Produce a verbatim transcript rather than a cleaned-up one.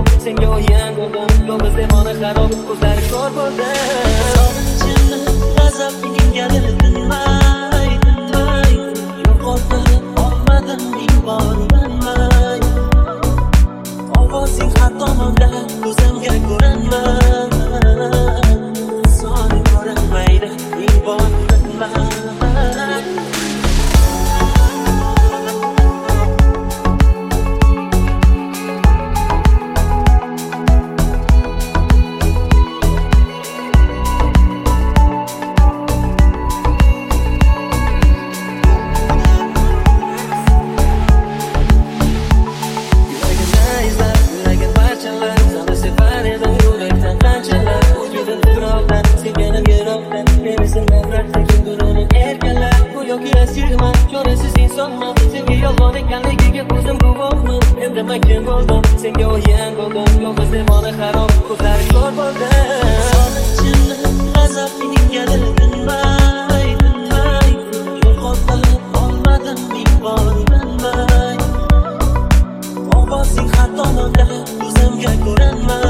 bo'ldim, senga o'yin bo'ldim. Yolg'iz devona xarob, ko'zlari ko'r bo'ldi. Sog'inchimni g'azabning galini tinmay, tinmay yo'qotib olmadim ming bor bilmay. Ovozing har tomonda ko'zimga ko'rinmay, soni ko'rinmaydi ming bor bilmay. Kim bo'ldim, senga o'yin bo'ldim. Yolg'iz devona xarob, ko'zlari ko'r bo'ldi. Sog'inchimni g'azabning galini tinmay, tinmay yo'qotib olmadim ming bor bilmay. Ovozing har tomonda ko'zimga ko'rinmay.